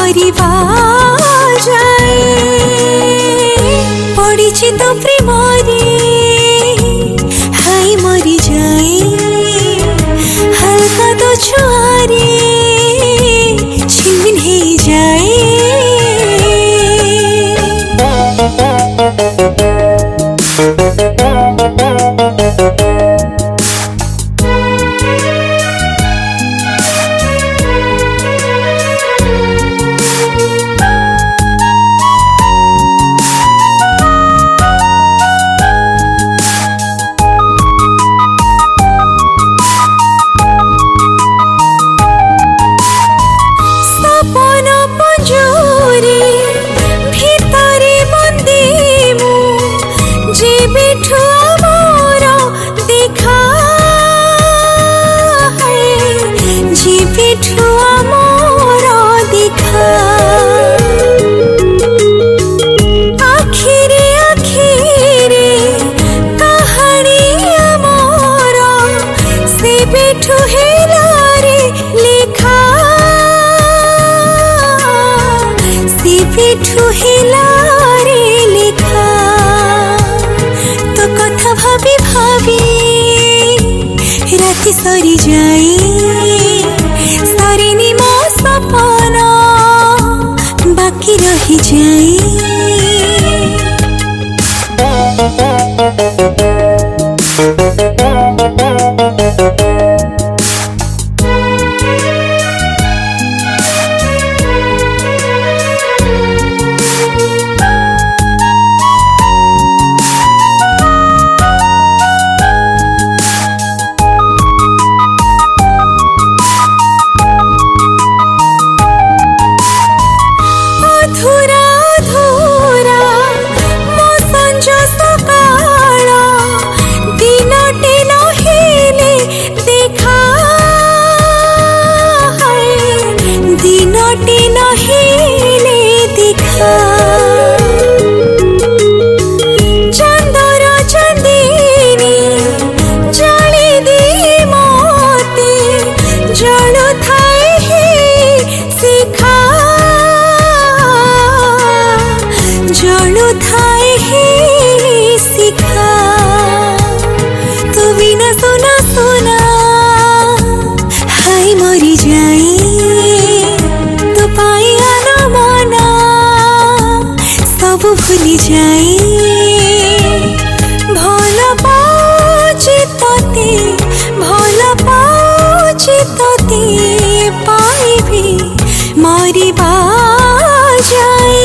मरिबा जाए पड़िछि तो प्रेम रे हाय मरी जाए हल्का तो छुआरे छिनमिन हे जाए राति सरी जाए सरिनी मो सपना बाकी रही जाए भूली जाए भल पाउछि तोते पाइबी मरिबा जाए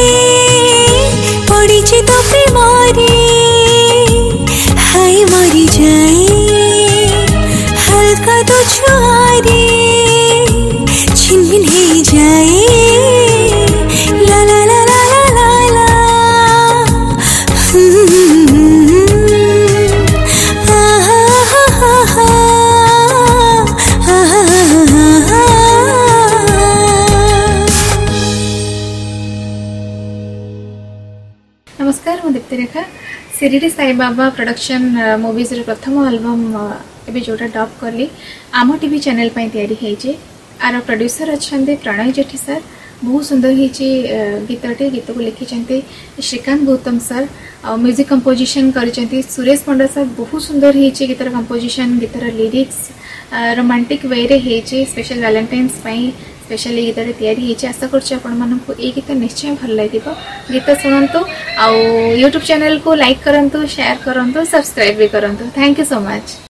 पड़िछि तो प्रेम रे हाय मरी जाए हल्का तो छुआरे छिनमिन हे जाए ला ला ला नमस्कार मु दीप्ति रेखा शिरडी साई बाबा प्रोडक्शन मूवीज प्रथम एल्बम एबे जोटा डब करली आम टीवी चैनल पर तैयारी होइचे आर प्रोड्यूसर अच्छा प्रणय जेठी सर बहुत सुंदर होइचे गीतटे गीत को लिखिचंते Srikant Gautam sir music composition करिचंते सुरेश पंडा सर बहुत सुंदर होइचे गीतर कंपोजिशन गीतर लिरिक्स रोमांटिक वे रे होइचे स्पेशल वैलेंटाइन्स पई स्पेशली गीत तैयारी आशा कर गीत निश्चय भल लगे गीत शुणु आउ यूट्यूब चैनल को लाइक करूँ शेयर करूँ सब्सक्राइब भी करूँ थैंक यू सो मच।